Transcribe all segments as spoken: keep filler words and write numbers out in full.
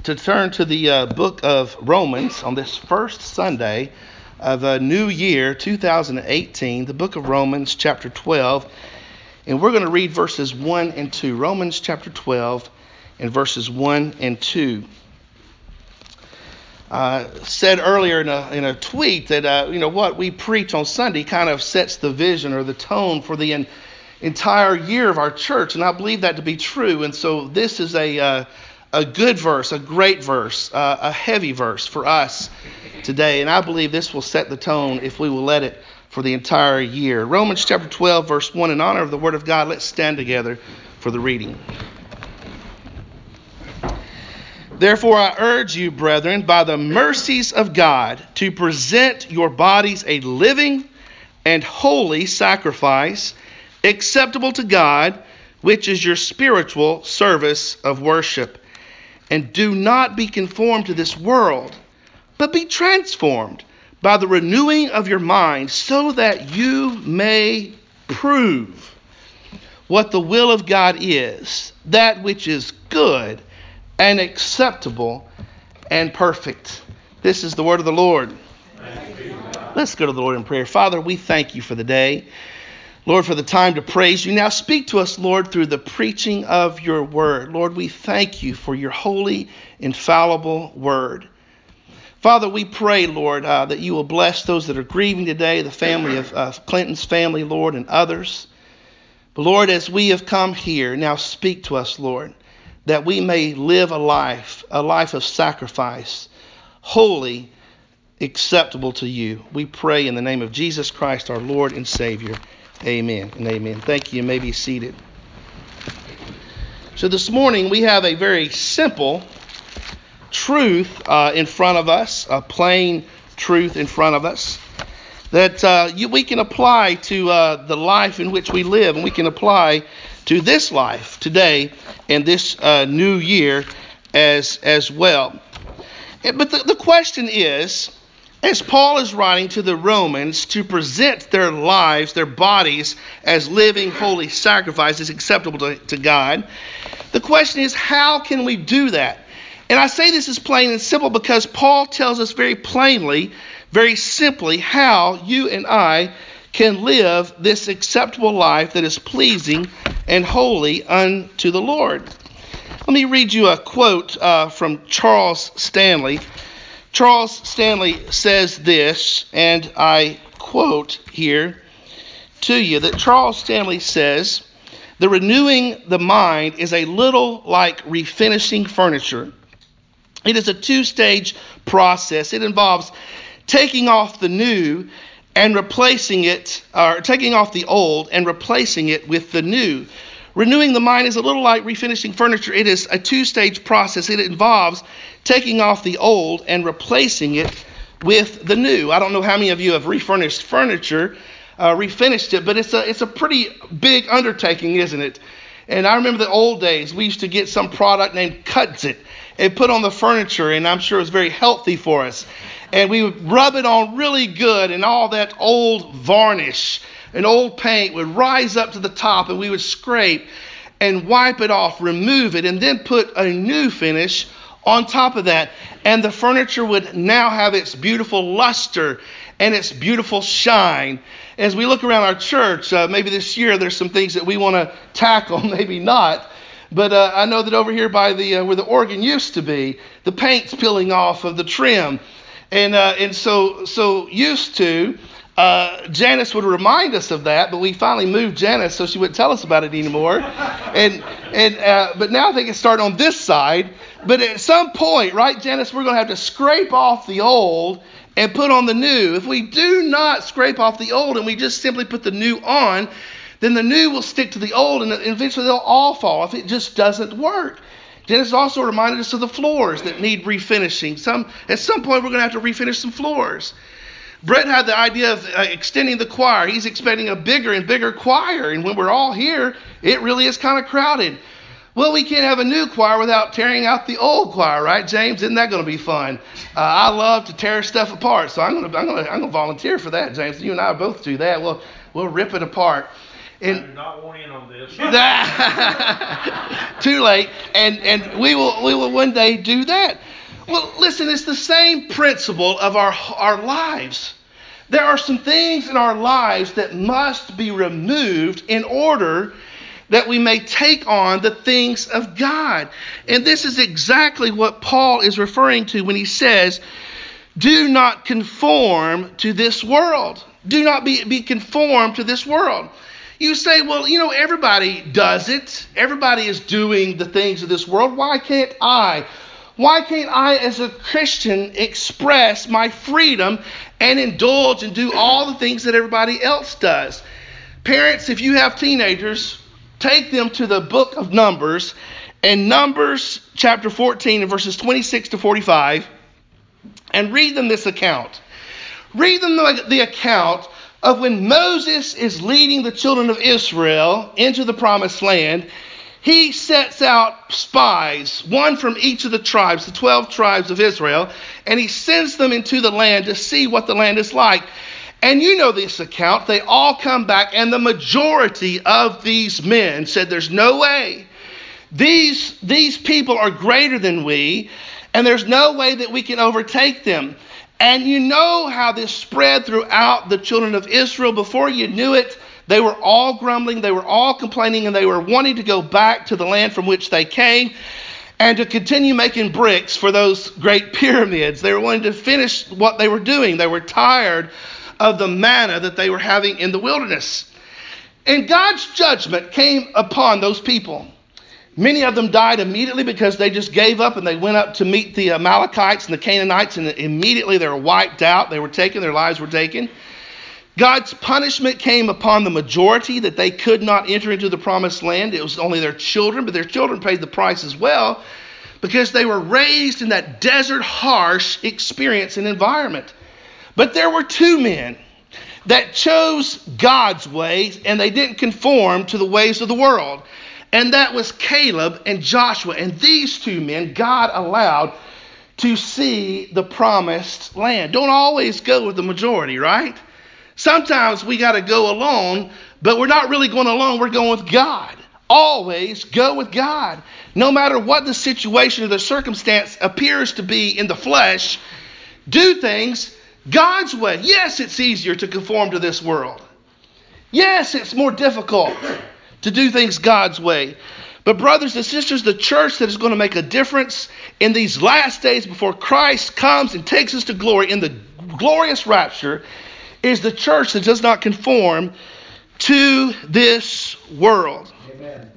to turn to the uh, book of Romans on this first Sunday of a new year, two thousand eighteen, the book of Romans, chapter twelve. And we're going to read verses one and two. Romans chapter twelve and verses one and two. Uh, said earlier in a, in a tweet that, uh, you know, what we preach on Sunday kind of sets the vision or the tone for the en- entire year of our church. And I believe that to be true. And so this is a uh, a good verse, a great verse, uh, a heavy verse for us today. And I believe this will set the tone if we will let it for the entire year. Romans chapter twelve, verse one. In honor of the word of God, let's stand together for the reading. Therefore, I urge you, brethren, by the mercies of God, to present your bodies a living and holy sacrifice, acceptable to God, which is your spiritual service of worship. And do not be conformed to this world, but be transformed by the renewing of your mind, so that you may prove what the will of God is, that which is good and acceptable and perfect. This is the word of the Lord. Let's go to the Lord in prayer. Father, we thank you for the day. Lord, for the time to praise you. Now speak to us, Lord, through the preaching of your word. Lord, we thank you for your holy, infallible word. Father, we pray, Lord, uh, that you will bless those that are grieving today, the family of uh, Clinton's family, Lord, and others. But Lord, as we have come here, now speak to us, Lord, that we may live a life, a life of sacrifice, holy, acceptable to you. We pray in the name of Jesus Christ, our Lord and Savior. Amen and amen. Thank you. You may be seated. So this morning we have a very simple truth uh, in front of us, a plain truth in front of us that uh, you, we can apply to uh, the life in which we live, and we can apply to this life today and this uh, new year as as well. But the, the question is, as Paul is writing to the Romans to present their lives, their bodies, as living holy sacrifices acceptable to, to God, the question is, how can we do that? And I say this is plain and simple because Paul tells us very plainly, very simply, how you and I can live this acceptable life that is pleasing and holy unto the Lord. Let me read you a quote uh, from Charles Stanley. Charles Stanley says this, and I quote here to you, that Charles Stanley says, "The renewing the mind is a little like refinishing furniture. It is a two-stage process. It involves taking off the new and replacing it, or taking off the old and replacing it with the new. Renewing the mind is a little like refinishing furniture. It is a two-stage process. It involves taking off the old and replacing it with the new." I don't know how many of you have refurnished furniture, uh, refinished it, but it's a it's a pretty big undertaking, isn't it? And I remember the old days. We used to get some product named Cuts-It and put on the furniture, and I'm sure it was very healthy for us. And we would rub it on really good, and all that old varnish and old paint would rise up to the top, and we would scrape and wipe it off, remove it, and then put a new finish on top of that. And the furniture would now have its beautiful luster and its beautiful shine. As we look around our church, uh, maybe this year there's some things that we want to tackle, maybe not. But uh, I know that over here by the uh, where the organ used to be, the paint's peeling off of the trim. And uh, and so so used to, uh, Janice would remind us of that, but we finally moved Janice so she wouldn't tell us about it anymore. And and uh, but now they can start on this side. But at some point, right, Janice, we're going to have to scrape off the old and put on the new. If we do not scrape off the old and we just simply put the new on, then the new will stick to the old, and eventually they'll all fall if it just doesn't work. Janice also reminded us of the floors that need refinishing. Some At some point, we're going to have to refinish some floors. Brett had the idea of uh, extending the choir. He's expecting a bigger and bigger choir, and when we're all here, it really is kind of crowded. Well, we can't have a new choir without tearing out the old choir, right, James? Isn't that going to be fun? Uh, I love to tear stuff apart, so I'm going to I'm going to I'm going to volunteer for that, James. You and I both do that. We'll we'll rip it apart. And I do not want in on this. Too late. And and we will we will one day do that. Well, listen, it's the same principle of our our lives. There are some things in our lives that must be removed in order that we may take on the things of God. And this is exactly what Paul is referring to when he says, do not conform to this world. Do not be, be conformed to this world. You say, well, you know, everybody does it. Everybody is doing the things of this world. Why can't I? Why can't I, as a Christian, express my freedom and indulge and do all the things that everybody else does? Parents, if you have teenagers, take them to the book of Numbers, and Numbers chapter fourteen and verses twenty-six to forty-five, and read them this account. Read them the, the account of when Moses is leading the children of Israel into the promised land. He sets out spies, one from each of the tribes, the twelve tribes of Israel, and he sends them into the land to see what the land is like. And you know this account. They all come back, and the majority of these men said, there's no way. These, these people are greater than we, and there's no way that we can overtake them. And you know how this spread throughout the children of Israel. Before you knew it, they were all grumbling, they were all complaining, and they were wanting to go back to the land from which they came and to continue making bricks for those great pyramids. They were wanting to finish what they were doing. They were tired of the manna that they were having in the wilderness. And God's judgment came upon those people. Many of them died immediately because they just gave up and they went up to meet the Amalekites and the Canaanites, and immediately they were wiped out. They were taken, their lives were taken. God's punishment came upon the majority that they could not enter into the promised land. It was only their children, but their children paid the price as well because they were raised in that desert, harsh experience and environment. But there were two men that chose God's ways and they didn't conform to the ways of the world. And that was Caleb and Joshua. And these two men God allowed to see the promised land. Don't always go with the majority, right? Sometimes we got to go alone, but we're not really going alone. We're going with God. Always go with God. No matter what the situation or the circumstance appears to be in the flesh, do things God's way. Yes, it's easier to conform to this world. Yes, it's more difficult to do things God's way. But brothers and sisters, the church that is going to make a difference in these last days before Christ comes and takes us to glory in the glorious rapture is the church that does not conform to this world. Amen.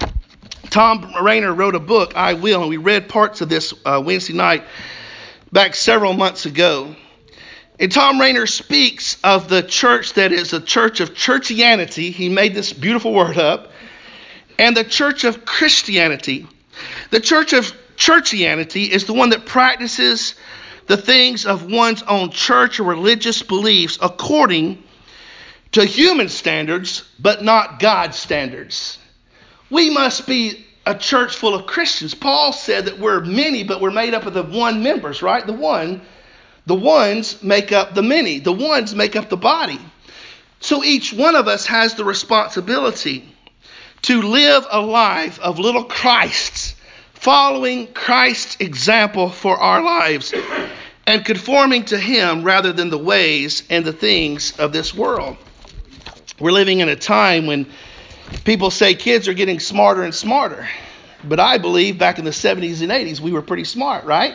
Tom Rainer wrote a book, I Will, and we read parts of this uh, Wednesday night back several months ago. And Tom Rainer speaks of the church that is a church of churchianity. He made this beautiful word up. And the church of Christianity. The church of churchianity is the one that practices the things of one's own church or religious beliefs according to human standards, but not God's standards. We must be a church full of Christians. Paul said that we're many, but we're made up of the one members, right? The one. The ones make up the many. The ones make up the body. So each one of us has the responsibility to live a life of little Christs, following Christ's example for our lives and conforming to him rather than the ways and the things of this world. We're living in a time when people say kids are getting smarter and smarter. But I believe back in the seventies and eighties we were pretty smart, right?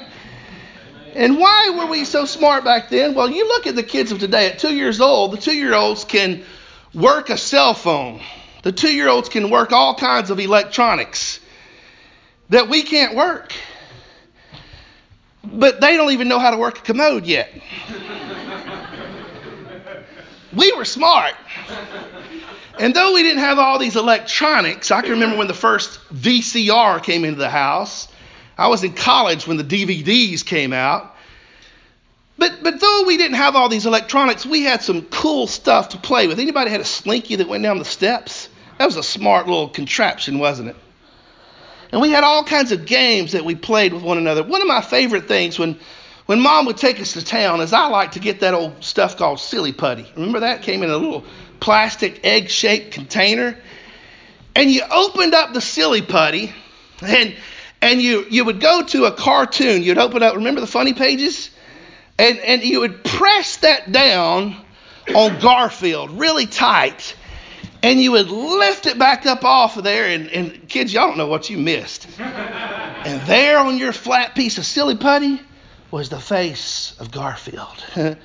And why were we so smart back then? Well, you look at the kids of today. At two years old, the two-year-olds can work a cell phone. The two-year-olds can work all kinds of electronics that we can't work. But they don't even know how to work a commode yet. We were smart. And though we didn't have all these electronics, I can remember when the first V C R came into the house. I was in college when the D V Ds came out. But but though we didn't have all these electronics, we had some cool stuff to play with. Anybody had a Slinky that went down the steps? That was a smart little contraption, wasn't it? And we had all kinds of games that we played with one another. One of my favorite things when, when Mom would take us to town is I like to get that old stuff called Silly Putty. Remember that? Came in a little plastic egg-shaped container, and you opened up the silly putty, and and you you would go to a cartoon. You'd open up, remember the funny pages? And and you would press that down on Garfield really tight, and you would lift it back up off of there, and, and kids, y'all don't know what you missed. And there on your flat piece of silly putty was the face of Garfield.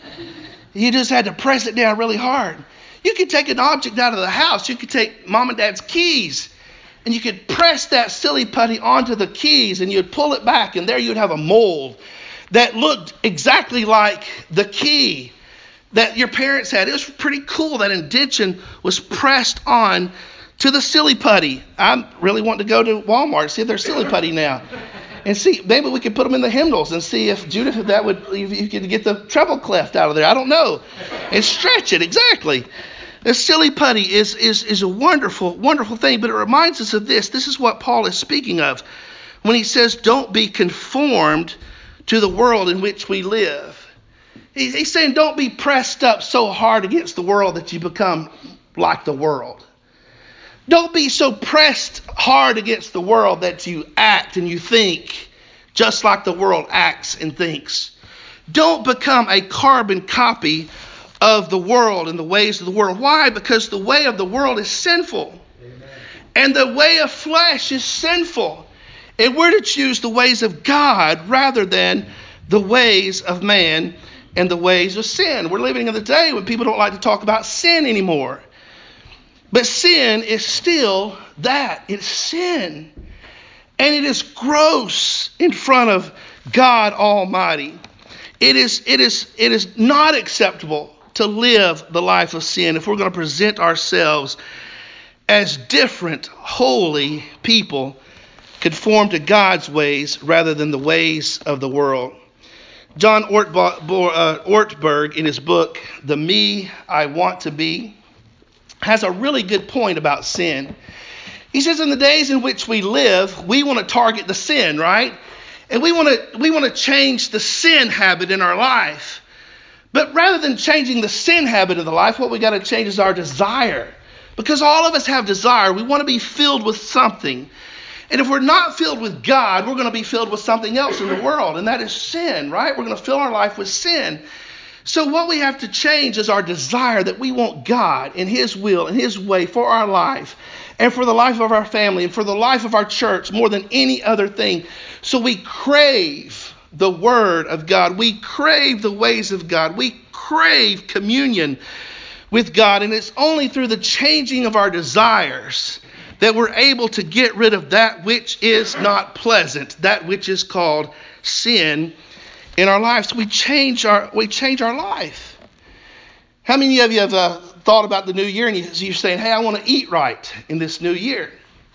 You just had to press it down really hard. You could take an object out of the house. You could take mom and dad's keys, and you could press that silly putty onto the keys, and you'd pull it back, and there you'd have a mold that looked exactly like the key that your parents had. It was pretty cool. That indentation was pressed on to the silly putty. I really want to go to Walmart and see if they're silly putty now, and see, maybe we could put them in the hymnals and see if Judith, if that would, if you could get the treble clef out of there. I don't know, and stretch it exactly. The silly putty is is is a wonderful, wonderful thing, but it reminds us of this. This is what Paul is speaking of when he says, "Don't be conformed to the world in which we live." He's saying, don't be pressed up so hard against the world that you become like the world. Don't be so pressed hard against the world that you act and you think just like the world acts and thinks. Don't become a carbon copy of the world and the ways of the world. Why? Because the way of the world is sinful. Amen. And the way of flesh is sinful. And we're to choose the ways of God rather than the ways of man and the ways of sin. We're living in the day when people don't like to talk about sin anymore. But sin is still that. It's sin. And it is gross in front of God Almighty. It is, it is, it is not acceptable to live the life of sin if we're going to present ourselves as different, holy people conformed to God's ways rather than the ways of the world. John Ortberg, in his book, The Me I Want to Be, has a really good point about sin. He says, in the days in which we live, we want to target the sin, right? And we want to we want to change the sin habit in our life. But rather than changing the sin habit of the life, what we got to change is our desire. Because all of us have desire. We want to be filled with something. And if we're not filled with God, we're going to be filled with something else in the world, and that is sin, right? We're going to fill our life with sin. So what we have to change is our desire that we want God and His will and His way for our life and for the life of our family and for the life of our church more than any other thing. So we crave the Word of God. We crave the ways of God. We crave communion with God, and it's only through the changing of our desires that we're able to get rid of that which is not pleasant, that which is called sin in our lives. We change our we change our life. How many of you have uh, thought about the new year and you, you're saying, hey, I want to eat right in this new year?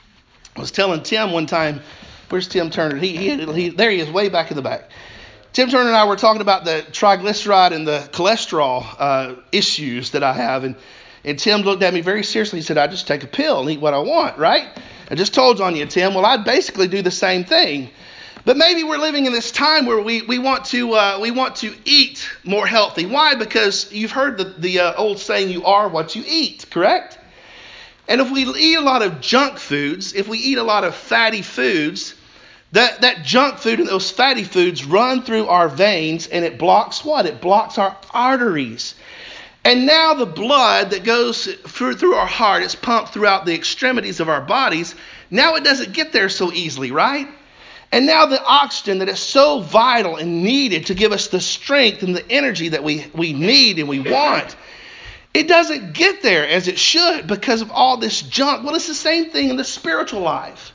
I was telling Tim one time, where's Tim Turner? He, he, he there he is, way back in the back. Tim Turner and I were talking about the triglyceride and the cholesterol uh, issues that I have, and And Tim looked at me very seriously. He said, I just take a pill and eat what I want, right? I just told on you, Tim. Well, I'd basically do the same thing. But maybe we're living in this time where we, we want to uh, we want to eat more healthy. Why? Because you've heard the, the uh, old saying, you are what you eat, correct? And if we eat a lot of junk foods, if we eat a lot of fatty foods, that, that junk food and those fatty foods run through our veins, and it blocks what? It blocks our arteries. And now the blood that goes through, through our heart is pumped throughout the extremities of our bodies. Now it doesn't get there so easily, right? And now the oxygen that is so vital and needed to give us the strength and the energy that we, we need and we want, it doesn't get there as it should because of all this junk. Well, it's the same thing in the spiritual life.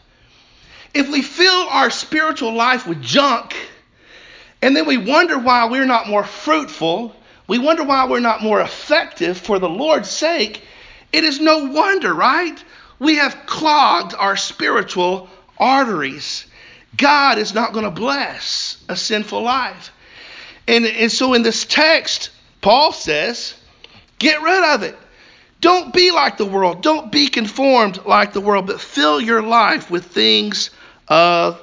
If we fill our spiritual life with junk, and then we wonder why we're not more fruitful, we wonder why we're not more effective for the Lord's sake, it is no wonder, right? We have clogged our spiritual arteries. God is not going to bless a sinful life. And, and so in this text, Paul says, get rid of it. Don't be like the world. Don't be conformed like the world, but fill your life with things of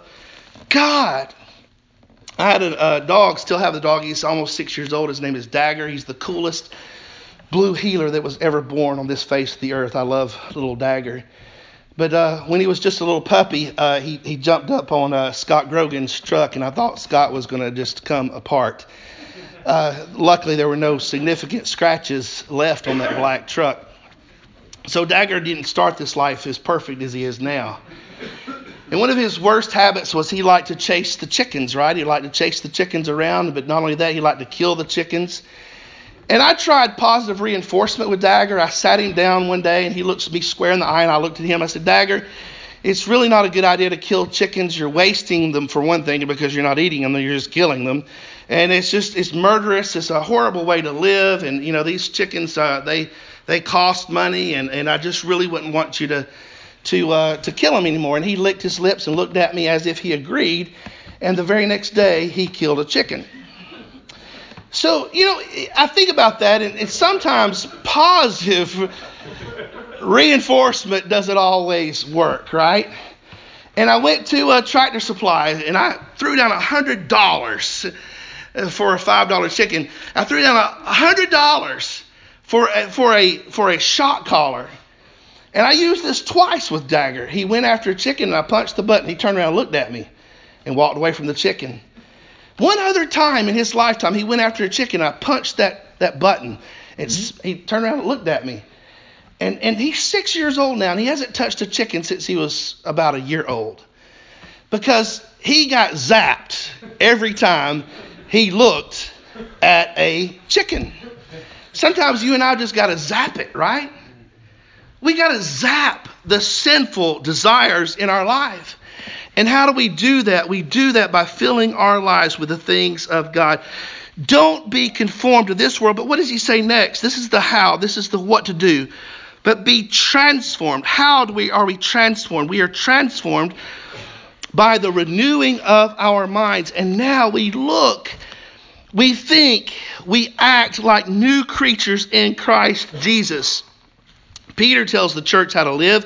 God. I had a, a dog, still have the dog. He's almost six years old. His name is Dagger. He's the coolest, blue healer that was ever born on this face of the earth. I love little Dagger. But uh, when he was just a little puppy, uh, he, he jumped up on uh, Scott Grogan's truck, and I thought Scott was going to just come apart. Uh, luckily, there were no significant scratches left on that black truck. So Dagger didn't start this life as perfect as he is now. And one of his worst habits was he liked to chase the chickens, right? He liked to chase the chickens around, but not only that, he liked to kill the chickens. And I tried positive reinforcement with Dagger. I sat him down one day, and he looked me square in the eye, and I looked at him. I said, Dagger, it's really not a good idea to kill chickens. You're wasting them, for one thing, because you're not eating them, you're just killing them. And it's just, it's murderous. It's a horrible way to live. And, you know, these chickens, uh, they they cost money, and, and I just really wouldn't want you to to uh, to kill them anymore. And he licked his lips and looked at me as if he agreed. And the very next day, he killed a chicken. So, you know, I think about that, and, and sometimes positive reinforcement doesn't always work, right? And I went to a Tractor Supply, and I threw down one hundred dollars for a five dollar chicken. I threw down one hundred dollars for a, for a for a shock collar. And I used this twice with Dagger. He went after a chicken, and I punched the button. He turned around and looked at me and walked away from the chicken. One other time in his lifetime, he went after a chicken. I punched that, that button. And mm-hmm. He turned around and looked at me. And, and he's six years old now, and he hasn't touched a chicken since he was about a year old. Because he got zapped every time he looked at a chicken. Sometimes you and I just got to zap it, right? We got to zap the sinful desires in our life. And how do we do that? We do that by filling our lives with the things of God. Don't be conformed to this world. But what does he say next? This is the how. This is the what to do. But be transformed. How do we are we transformed? We are transformed by the renewing of our minds. And now we look, we think, we act like new creatures in Christ Jesus. Peter tells the church how to live.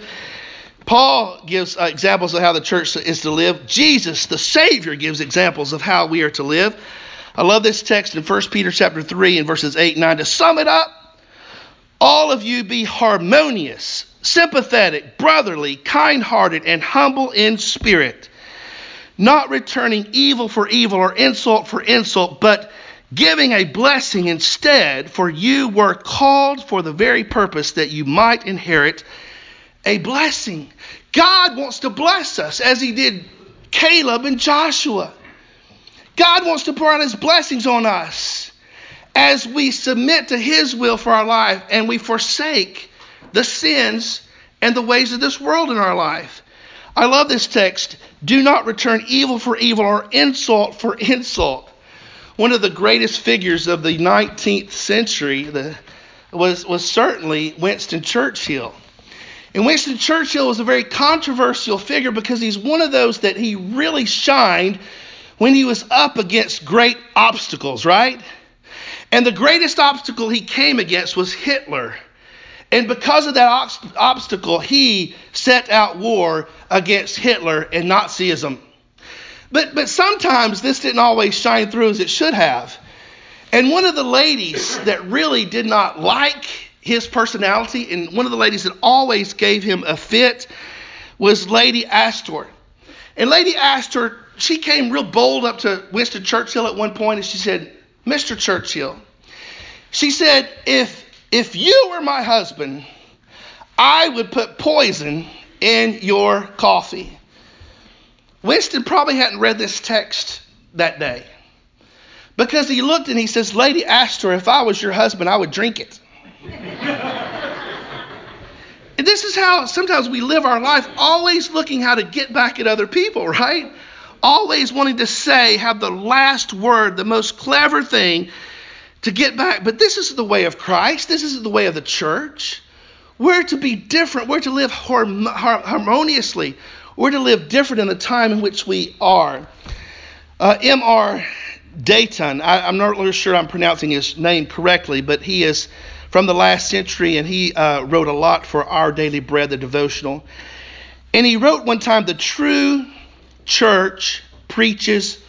Paul gives uh, examples of how the church is to live. Jesus, the Savior, gives examples of how we are to live. I love this text in First Peter chapter three and verses eight and nine. To sum it up, all of you be harmonious, sympathetic, brotherly, kind-hearted, and humble in spirit, not returning evil for evil or insult for insult, but giving a blessing instead, for you were called for the very purpose that you might inherit a blessing. God wants to bless us as he did Caleb and Joshua. God wants to pour out his blessings on us as we submit to his will for our life and we forsake the sins and the ways of this world in our life. I love this text. Do not return evil for evil or insult for insult. One of the greatest figures of the nineteenth century the, was, was certainly Winston Churchill. And Winston Churchill was a very controversial figure because he's one of those that he really shined when he was up against great obstacles, right? And the greatest obstacle he came against was Hitler. And because of that ob- obstacle, he set out war against Hitler and Nazism. But, but sometimes this didn't always shine through as it should have. And one of the ladies that really did not like his personality, and one of the ladies that always gave him a fit, was Lady Astor. And Lady Astor, she came real bold up to Winston Churchill at one point, and she said, Mister Churchill, she said, if if you were my husband, I would put poison in your coffee. Winston probably hadn't read this text that day, because he looked and he says, Lady Astor, if I was your husband, I would drink it. And this is how sometimes we live our life, always looking how to get back at other people, right? Always wanting to say, have the last word, the most clever thing to get back. But this is the way of Christ. This is the way of the church. We're to be different. We're to live harm- harmoniously. We're to live different in the time in which we are. Uh, M R Dayton, I, I'm not really sure I'm pronouncing his name correctly, but he is from the last century, and he uh, wrote a lot for Our Daily Bread, the devotional. And he wrote one time, the true church preaches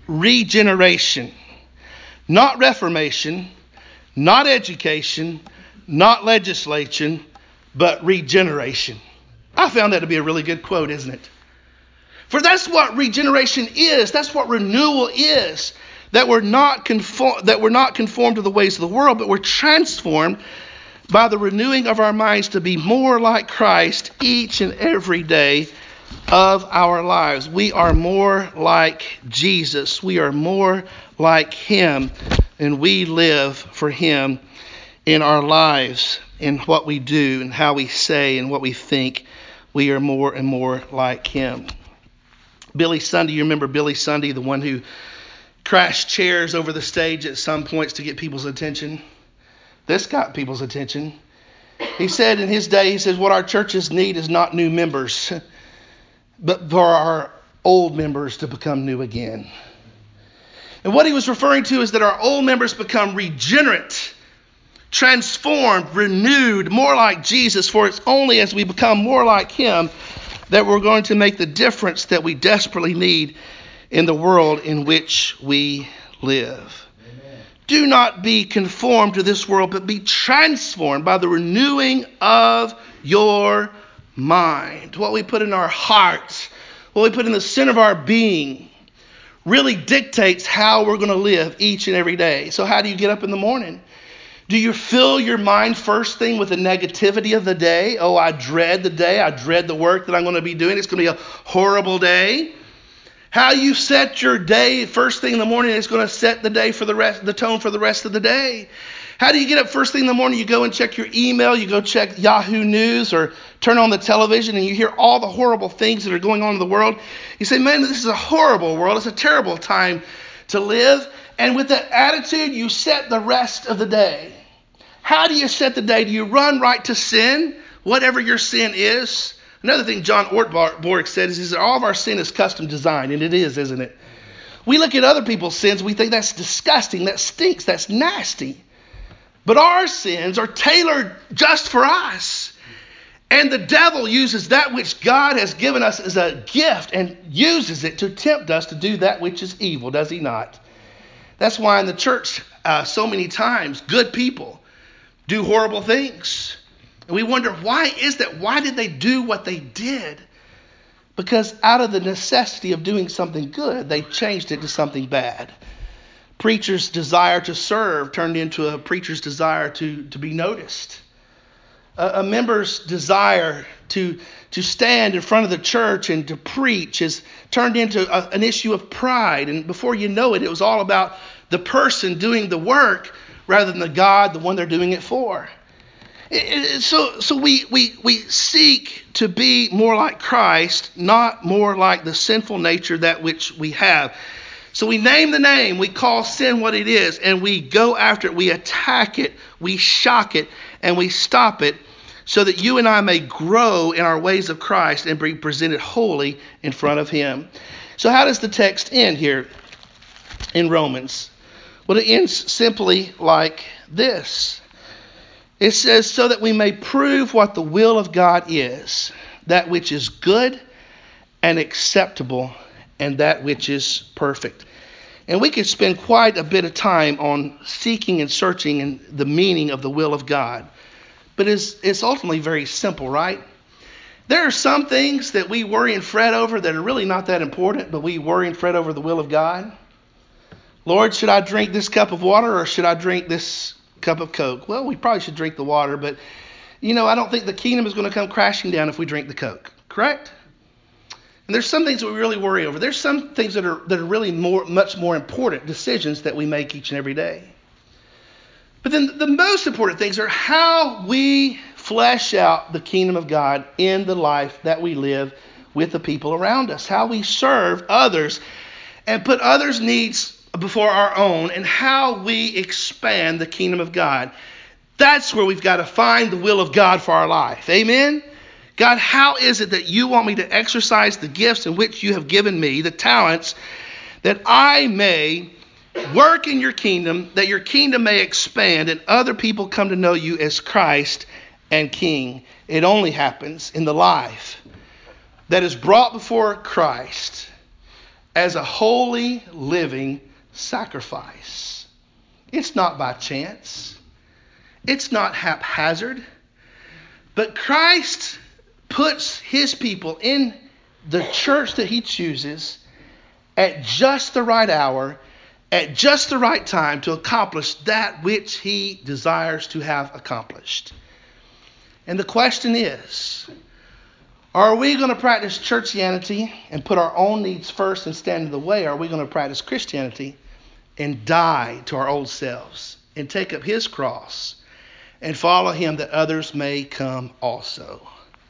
regeneration, not reformation, not education, not legislation, but regeneration. I found that to be a really good quote, isn't it? For that's what regeneration is. That's what renewal is. That we're not conform, that we're not conformed to the ways of the world, but we're transformed by the renewing of our minds to be more like Christ each and every day of our lives. We are more like Jesus. We are more like Him, and we live for Him in our lives, in what we do and how we say and what we think. We are more and more like Him. Billy Sunday, you remember Billy Sunday, the one who crashed chairs over the stage at some points to get people's attention? This got people's attention. He said in his day, he says, what our churches need is not new members, but for our old members to become new again. And what he was referring to is that our old members become regenerate, transformed, renewed, more like Jesus. For it's only as we become more like Him that we're going to make the difference that we desperately need in the world in which we live. Amen. Do not be conformed to this world, but be transformed by the renewing of your mind. What we put in our hearts, what we put in the center of our being, really dictates how we're going to live each and every day. So how do you get up in the morning? Do you fill your mind first thing with the negativity of the day? Oh, I dread the day. I dread the work that I'm going to be doing. It's going to be a horrible day. How you set your day first thing in the morning is going to set the day for the rest, the tone for the rest of the day. How do you get up first thing in the morning? You go and check your email. You go check Yahoo News or turn on the television and you hear all the horrible things that are going on in the world. You say, man, this is a horrible world. It's a terrible time to live. And with that attitude, you set the rest of the day. How do you set the day? Do you run right to sin, whatever your sin is? Another thing John Ortberg said is, is that all of our sin is custom designed, and it is, isn't it? We look at other people's sins, we think that's disgusting, that stinks, that's nasty. But our sins are tailored just for us. And the devil uses that which God has given us as a gift and uses it to tempt us to do that which is evil, does he not? That's why in the church, uh, so many times, good people do horrible things. And we wonder, why is that? Why did they do what they did? Because out of the necessity of doing something good, they changed it to something bad. Preacher's desire to serve turned into a preacher's desire to, to be noticed. A, a member's desire to, to stand in front of the church and to preach is turned into a, an issue of pride. And before you know it, it was all about the person doing the work rather than the God, the one they're doing it for. It, it, so so we, we, we seek to be more like Christ, not more like the sinful nature that which we have. So we name the name, we call sin what it is, and we go after it, we attack it, we shock it, and we stop it so that you and I may grow in our ways of Christ and be presented wholly in front of Him. So how does the text end here in Romans? Well, it ends simply like this. It says, so that we may prove what the will of God is, that which is good and acceptable and that which is perfect. And we could spend quite a bit of time on seeking and searching in the meaning of the will of God. But it's, it's ultimately very simple, right? There are some things that we worry and fret over that are really not that important, but we worry and fret over the will of God. Lord, should I drink this cup of water or should I drink this cup of Coke? Well, we probably should drink the water, but, you know, I don't think the kingdom is going to come crashing down if we drink the Coke, correct? And there's some things that we really worry over. There's some things that are that are really more, much more important decisions that we make each and every day. But then the most important things are how we flesh out the kingdom of God in the life that we live with the people around us, how we serve others and put others' needs before our own, and how we expand the kingdom of God. That's where we've got to find the will of God for our life. Amen? God, how is it that you want me to exercise the gifts in which you have given me, the talents, that I may work in your kingdom, that your kingdom may expand and other people come to know you as Christ and King? It only happens in the life that is brought before Christ as a holy, living sacrifice. It's not by chance. It's not haphazard. But Christ puts his people in the church that he chooses at just the right hour, at just the right time to accomplish that which he desires to have accomplished. And the question is, are we going to practice churchianity and put our own needs first and stand in the way? Or are we going to practice Christianity and die to our old selves and take up his cross and follow him that others may come also?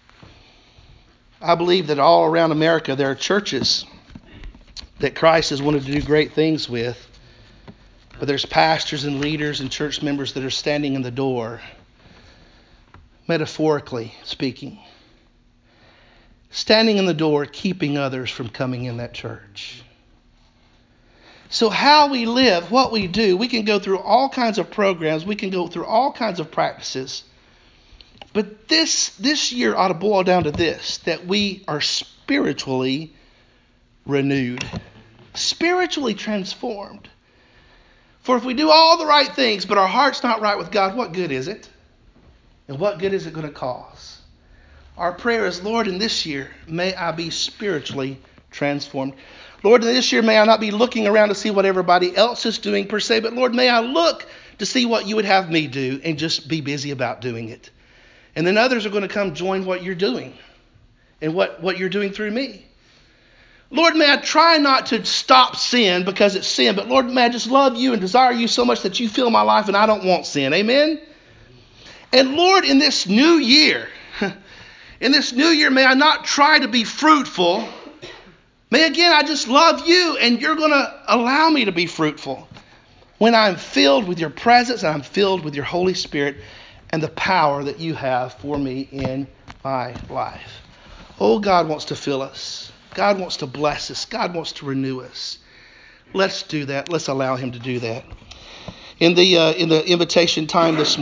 I believe that all around America there are churches that Christ has wanted to do great things with, but there's pastors and leaders and church members that are standing in the door, metaphorically speaking, standing in the door keeping others from coming in that church. So how we live, what we do, we can go through all kinds of programs, we can go through all kinds of practices, but this this year ought to boil down to this, that we are spiritually renewed, spiritually transformed. For if we do all the right things, but our heart's not right with God, what good is it? And what good is it going to cause? Our prayer is, Lord, in this year, may I be spiritually transformed. Lord, in this year, may I not be looking around to see what everybody else is doing per se, but Lord, may I look to see what you would have me do and just be busy about doing it. And then others are going to come join what you're doing and what, what you're doing through me. Lord, may I try not to stop sin because it's sin, but Lord, may I just love you and desire you so much that you fill my life and I don't want sin. Amen? And Lord, in this new year, in this new year, may I not try to be fruitful. May again, I just love you and you're going to allow me to be fruitful when I'm filled with your presence and I'm filled with your Holy Spirit and the power that you have for me in my life. Oh, God wants to fill us. God wants to bless us. God wants to renew us. Let's do that. Let's allow him to do that. In the uh, in the invitation time this morning,